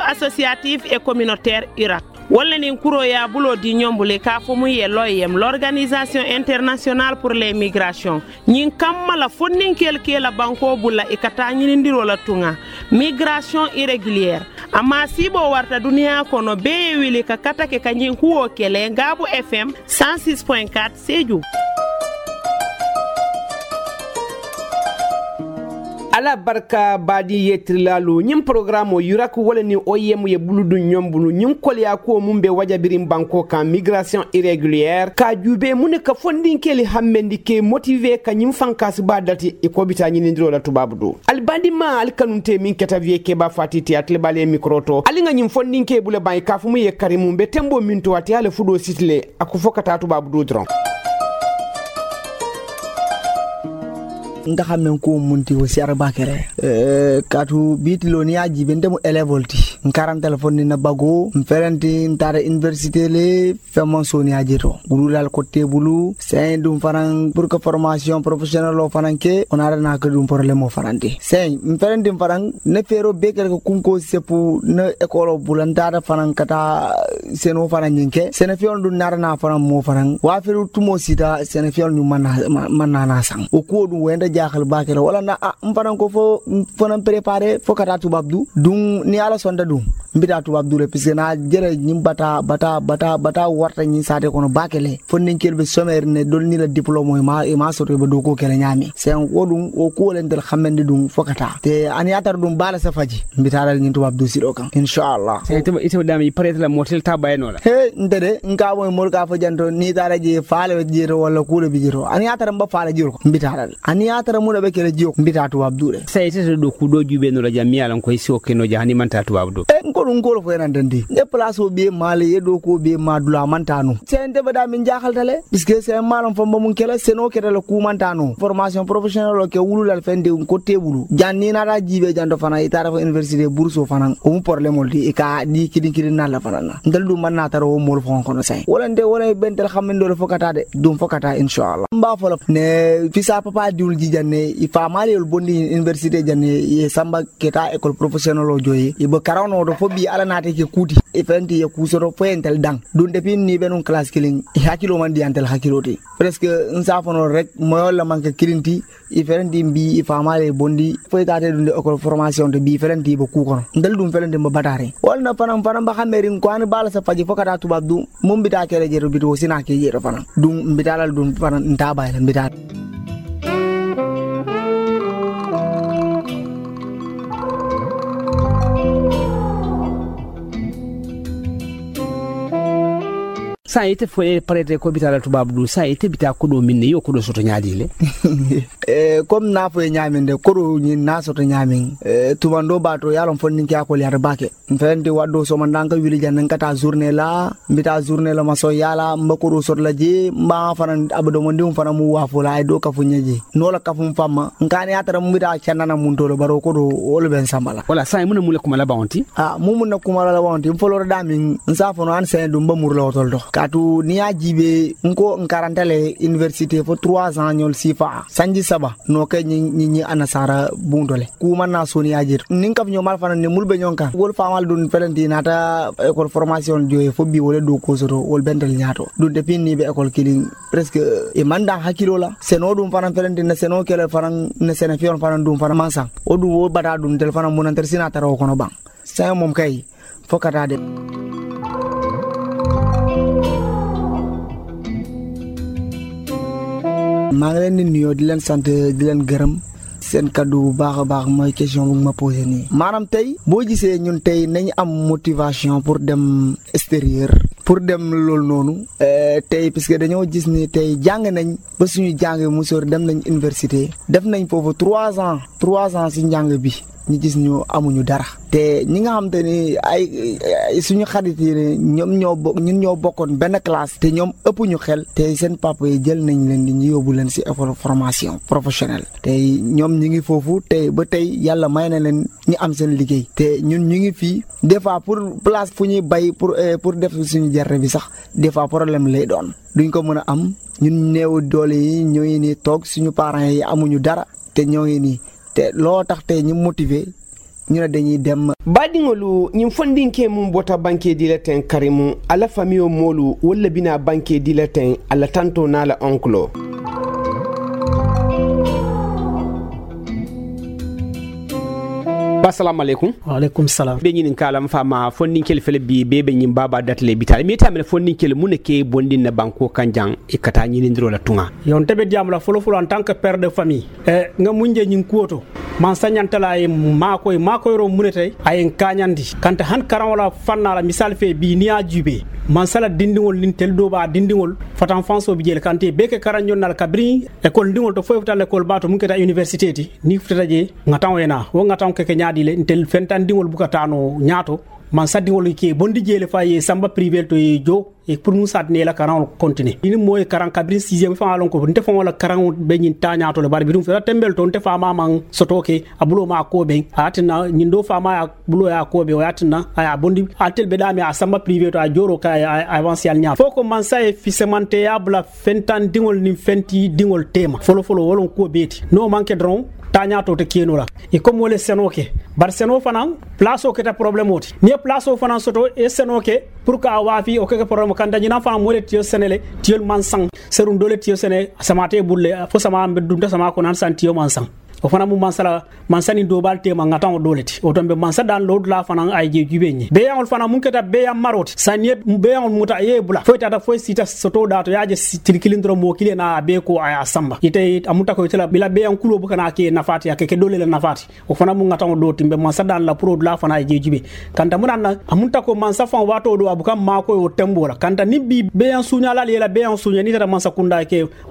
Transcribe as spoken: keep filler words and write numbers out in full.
associative et communautaire U R A C walla nin kuro ya bulo di nyombule ka fo mu ye loyem l'organisation internationale pour les migrations nyin kamala fonnin kelke la banko bulla ikata nyindiro la tunga migration irrégulière ama sibo warta dunia kono be wili ka katake kanyin kuwo kele Ngabou F M cent six point quatre Sédhiou. ala barka badi yetrilalu nyim programme o yuraku wala ni oyemu ye buludu nyombulu nyim kolya ko mumbe wajabirim banko kan migration irrégulière ka jube mun ka fondin keli hammendi ke motiver ka nyim fankas badati e ko bita nyini ndiro la tubabudo albandi ma alkanunte min keta vie ke ba fatiti atle bale microto alinga nyim fondin ke bule bay ka fumu ye karimumbe tembo minto ati ala fudo sitle akufokata tubabudo dron nga xamne ko munti wo siara bakere euh katu bitilo ni aji bendemu elevolti nkaram telephone ni na bago mferenti ntare université le femme soni ajito gurulal ko tebulu sen dum faran pour que formation professionnelle o fananke on ara na ko dum problème o farante sen mferenti faran ne fero beker ko kunko sepu ne école bulantara fanan kata seno fanan nyinke sen fiol dum nara na faran mo faran wa feru tumo sita sen fiol ñu man man na sang o ko dum wenda jaxal bakere wala na ah mfanan ko fo fonan préparer fo kata tubabdu dum ni ala sonda dum mbita tubabdu le puisque na jere nyim bata bata bata bata warta nyi sate kono bakele fonnen kelbe sommaire ne dol ni la diplôme ma e ma soto be do ko kele nyami c'est wodum o ko len del xamende dum fokata te ani atar dum bala sa faji mbita dal nyi tubabdu sido kan inshallah c'est to ito dami parete la motel ta bayno la he ndede nka moy mol ka fa janto ni tara je faale jiro wala ko le bi jiro ani atar mba faale jiro mbita dal ani atar mu be kele jiro mbita tubabdu le c'est ito do ku do jube no la jamia lan ko isi o keno jahani manta tubabdu ko dum ko fo nan dandi ne place o be mali e do ko be madula mantano sente bada min jaxal tale puisque c'est malon fo mun kala seno kedala ku mantano formation professionnelle ke wulul fende ko tebulu janni na da jibe jando fana itara fo université bourso fana o mu problème oldi e ka di kidin kidin na la fana ndal du man na taro mol fo kono say wala nde wala bentel xamendo le fokata de dum fokata inshallah mba fo ne fisa papa diul ji janne i fa mali ol bondi université janne e samba keta école professionnelle o joyi e bo karawno do fo bi ala nate ke kuti e fenti e kusoro poentel dang dun depuis ni benun classe killing e hakilo man di antel hakiloti presque un safono rek moyo la manke kilinti e fenti bi e famale bondi poetate dun de école formation de bi fenti bo ku kono ndal dum fenti mba batare wala fanam fanam ba xamerin ko an bala sa faji fokata tubabdu mum bita kere jeru bitu sina ke jeru fanam dum bitalal dum fanam ntabay la bital sa ite fo parete ko bitala tubabdu sa ite bita ko do minne yo ko do soto nyaadile eh comme na fo nyaaminde ko do ni na soto nyaamin eh tubando bato yalon fonni ki akol yar bake mfendi waddo so man danka wili jan ngata journée la mbita journée la maso yala mbakoro sot la je mba fanan abdo mo ndum fanam wa fo la do ka fu nyeji no la ka fu famma ngani atara mbita chanana mun to baro ko do wol ben sambala wala sa mun mule kuma la bawonti ah mu mun kuma la bawonti mfolor dami nsafo no an sen dum ba mur la wotol do katu ni ajibe nko nkarantale université fo trois ans nyol sifa sanji saba no ke ni ni anasara bundole ku man na soni ajir nin kam nyomal fana ne mulbe nyonka wol famal dun felenti nata école formation joye fo bi wala do ko soto wol bendel nyaato dun depuis ni be école killing presque e manda hakilo la seno dum fana felenti ne seno kele fana ne sene fion fana dum fana mansa o dum wo bata dun tel fana mun anter sinata ro kono bang sa mom kay fokata de maa ngi leen di nuyoo di leen sant di leen gërëm seen kaddu bu baax a baax mooy question bu ma posé nii maanaam tey boo gisee ñun tey nañ am motivation pour dem extérieur pour dem loolu noonu tey puisque dañoo gis ni tey jàng nañ ba suñu jàng mu sor dem nañ université def nañ foofu trois ans trois ans si njàng bi ñu gis ñu amuñu dara te ñi nga xam te ni ay suñu xarit yi ñoom ñoo bokk ñun ñoo bokkoon benn classe te ñoom ëpp ñu xel te seen papa yi jël nañ leen di ñu yóbbu leen si école formation professionnelle te ñoom ñu ngi foofu te ba tey yàlla may na leen ñu am seen liggéey te ñun ñu ngi fii des fois pour place fu ñuy bay pour pour def suñu gerte bi sax des fois problème lay doon duñ ko mën a am ñun néew doole yi ñoo ngi nii toog suñu parents yi amuñu dara te ñoo ngi nii te loo tax tey ñu motiver ñu dañuy dem badingolu ñim fondinke mum bota banque dileten karimu ala famio molu wala bina banque dileten ala tanto nala onklo assalamu alaikum wa alaikum salam be ñinin kalam fama fondin kel fele bi bebe ñim baba datle bital mi tamel fondin kel mun ke bondin na banko kanjang e kata ñinin ndro la tunga yon tebe diam la folo folo en tant que père de famille e nga munje ñin kuoto man sañantala e makoy makoy ro munete ay kañandi kanta han karan wala fanna la misal fe bi niya jube man sala dindingol nin tel do ba dindingol fatan fanso bi jel kante beke karan jonnal kabri école dingol to foyta l'école bato mun keta université ti ni futata je ngatan wena wo ngatan ke nyaadi le tel fentan dingol bukatano nyaato man sadingol ke bondi jele faye samba privé to jo e pour nous sadne la karan continue ini moy karan kabri sixième fa alon ko nte fa wala karan be nyin tañato le bar bi dum fa tembel to nte fa ma man sotoke abulo ma ko be atina nyindo fa ma bulo ya ko be atina aya bondi atel be dami a samba privé to a joro ka avance yal nya foko man sa e fisemente yabla fentan dingol ni fenti dingol tema folo folo wolon ko beti no manke dron tañato te kienola e comme wole senoke bar seno fanan place o keta problème oti ni place o fanan soto e senoke pour ka wafi o keke problème kan dañina fanan mole tio senele tiol mansang serun dole tio sene samate bulle fo sama be dum sama ko nan san tio mansang o fana mu mansala mansani do balte ma ngatan o doleti o tombe mansa dan lod la fana ay je jubenye be yangol fana mun keta be yam maroti sanye be yangol muta ye bula foita da foy sita soto dato yaje tilkilindro mo kile na be ko ay asamba ite amuta ko tela bila be yankulo buka na ke nafati ya ke dole la nafati o fana mu ngatan o do timbe mansa dan la pro la fana ay je jube kanta mun na amunta ko mansa fan wato do abuka ma ko o tembola kanta nibbi be yan sunya la lela be yan sunya ni tara mansa kunda ke